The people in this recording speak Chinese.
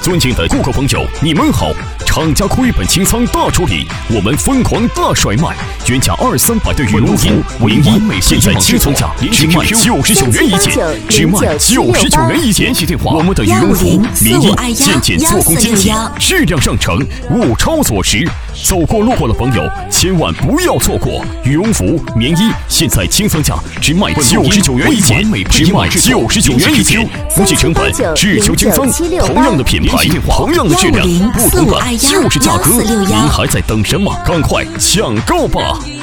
尊敬的顾客朋友，你们好！厂家亏本清仓大处理，我们疯狂大甩卖，原价200-300的羽绒服、棉衣，现在轻松价只卖99元一件，只卖99元一件。联系电话：我们的羽绒服、棉衣件件做工精细，质量上乘，物超所值。走过路过的朋友，千万不要错过羽绒服、棉衣，现在轻仓价只卖99元一件，只卖99元一件，不计成本，只求轻仓。同样的品牌，同样的质量，不同的就是价格。您还在等什么？赶快抢购吧！